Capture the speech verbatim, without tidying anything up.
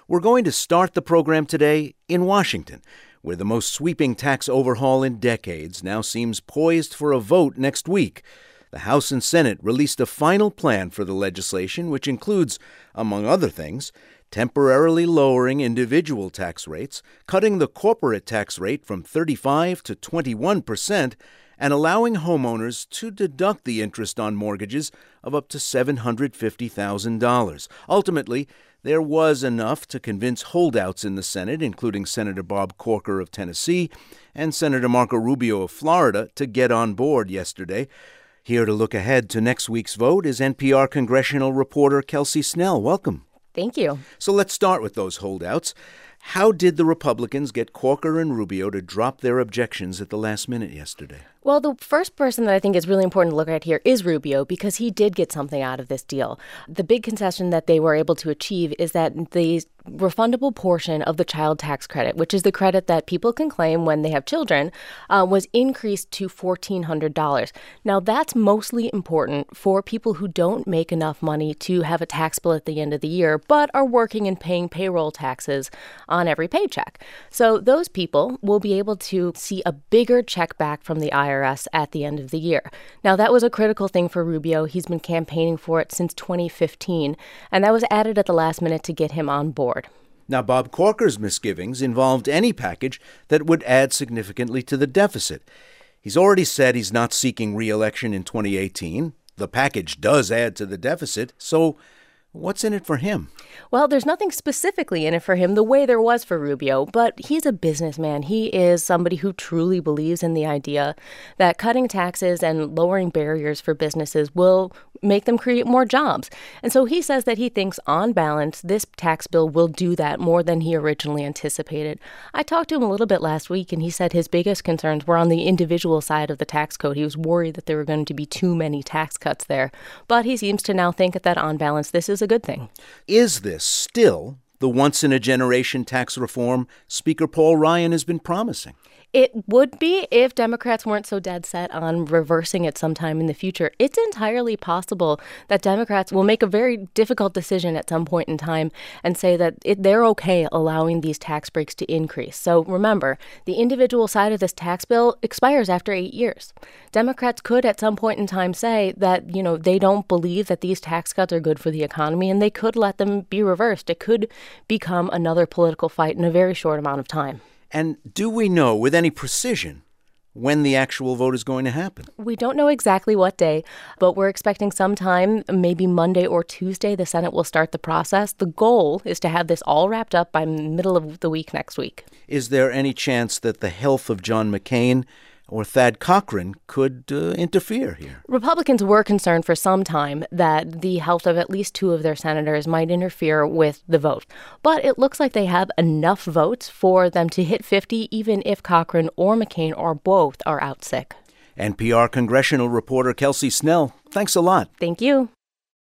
We're going to start the program today in Washington, where the most sweeping tax overhaul in decades now seems poised for a vote next week. The House and Senate released a final plan for the legislation, which includes, among other things, temporarily lowering individual tax rates, cutting the corporate tax rate from thirty-five to twenty-one percent, and allowing homeowners to deduct the interest on mortgages of up to seven hundred fifty thousand dollars. Ultimately, there was enough to convince holdouts in the Senate, including Senator Bob Corker of Tennessee and Senator Marco Rubio of Florida, to get on board yesterday. Here to look ahead to next week's vote is N P R congressional reporter Kelsey Snell. Welcome. Thank you. So let's start with those holdouts. How did the Republicans get Corker and Rubio to drop their objections at the last minute yesterday? Well, the first person that I think is really important to look at here is Rubio, because he did get something out of this deal. The big concession that they were able to achieve is that the refundable portion of the child tax credit, which is the credit that people can claim when they have children, uh, was increased to fourteen hundred dollars. Now, that's mostly important for people who don't make enough money to have a tax bill at the end of the year, but are working and paying payroll taxes on every paycheck. So those people will be able to see a bigger check back from the I R S at the end of the year. Now, that was a critical thing for Rubio. He's been campaigning for it since twenty fifteen, and that was added at the last minute to get him on board. Now, Bob Corker's misgivings involved any package that would add significantly to the deficit. He's already said he's not seeking re-election in twenty eighteen. The package does add to the deficit, so what's in it for him? Well, there's nothing specifically in it for him the way there was for Rubio, but he's a businessman. He is somebody who truly believes in the idea that cutting taxes and lowering barriers for businesses will make them create more jobs. And so he says that he thinks, on balance, this tax bill will do that more than he originally anticipated. I talked to him a little bit last week, and he said his biggest concerns were on the individual side of the tax code. He was worried that there were going to be too many tax cuts there. But he seems to now think that, on balance, this is a good thing. Is this still the once-in-a-generation tax reform Speaker Paul Ryan has been promising? It would be if Democrats weren't so dead set on reversing it sometime in the future. It's entirely possible that Democrats will make a very difficult decision at some point in time and say that it, they're okay allowing these tax breaks to increase. So remember, the individual side of this tax bill expires after eight years. Democrats could at some point in time say that, you know, they don't believe that these tax cuts are good for the economy, and they could let them be reversed. It could become another political fight in a very short amount of time. And do we know with any precision when the actual vote is going to happen? We don't know exactly what day, but we're expecting sometime, maybe Monday or Tuesday, the Senate will start the process. The goal is to have this all wrapped up by middle of the week next week. Is there any chance that the health of John McCain or Thad Cochran could uh, interfere here? Republicans were concerned for some time that the health of at least two of their senators might interfere with the vote. But it looks like they have enough votes for them to hit fifty, even if Cochran or McCain or both are out sick. N P R congressional reporter Kelsey Snell, thanks a lot. Thank you.